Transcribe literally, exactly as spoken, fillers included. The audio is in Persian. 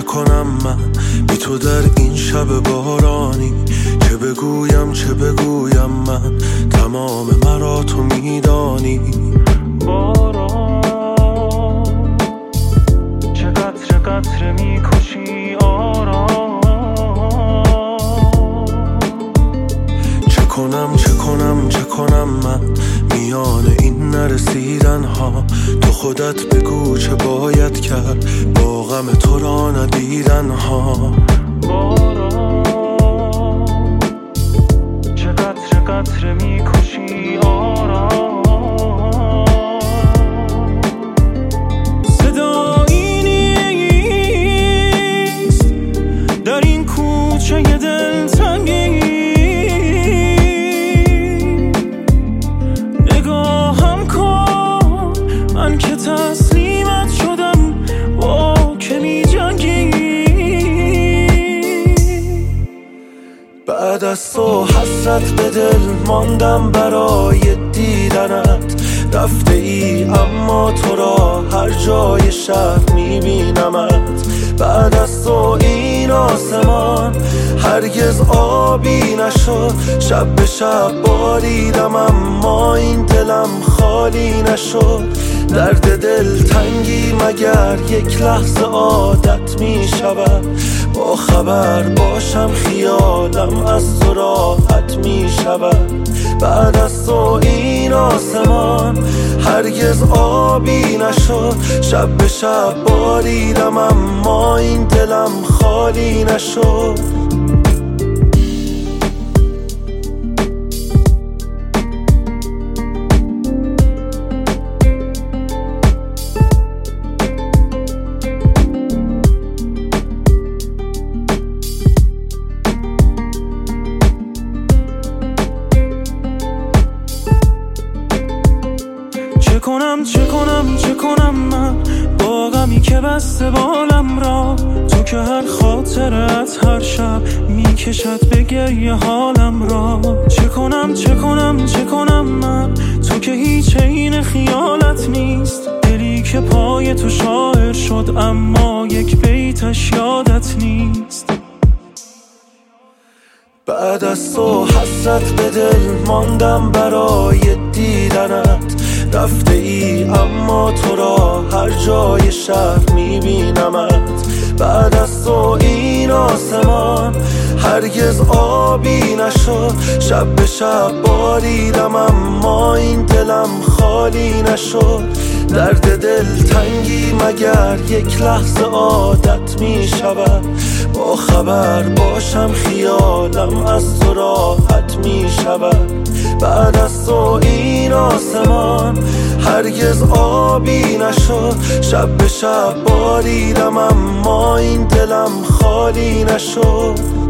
کنم من بی تو در این شب بارانی؟ چه بگویم چه بگویم من، تمام مرا تو میدانی. باران چه قطره قطره میکشی آرام. چه کنم چه کنم چه کنم من میان این نرسیدن ها؟ تو خودت بگو چه باید کرد با غم تو را ندیدن ها. باران چه قطره قطره میکشی آرام. صدایی نیست در این کوچه دلتنگی، نگاهم کن من که تسلیمت شدم با که می جنگی. بعد از تو حسرت به دل ماندم برای دیدنت، رفته ای اما تو را هر جای شهر میبینمت. بعد از تو این آسمان هرگز آبی نشد، شب به شب باریدم اما این دلم خالی نشد. درد دل تنگی مگر یک لحظه عادت می شود؟ با خبر باشم خیالم از تو راحت می شود. بعد از تو این آسمان هرگز آبی نشد، شب به شب باریدم اما این دلم خالی نشد. چه کنم چه کنم چه کنم من با غمی که بسته بالم را؟ تو که هر خاطرت هر شب میکشد به گریه حالم را. چه کنم چه کنم چه کنم من تو که هیچ عین خیالت نیست، دلی که پای تو شاعر شد اما یک بیتش یادت نیست. بعد از تو حسرت به دل ماندم برای دیدنت، رفته ای اما تو را هر جای شهر میبینمت. بعد از تو این آسمان هرگز آبی نشد، شب به شب باریدم اما این دلم خالی نشد. درد دل تنگی مگر یک لحظه عادت می شود؟ با خبر باشم خیالم از تو راحت می شود. بعد از تو این آسمان هرگز آبی نشد، شب به شب باریدم اما این دلم خالی نشد.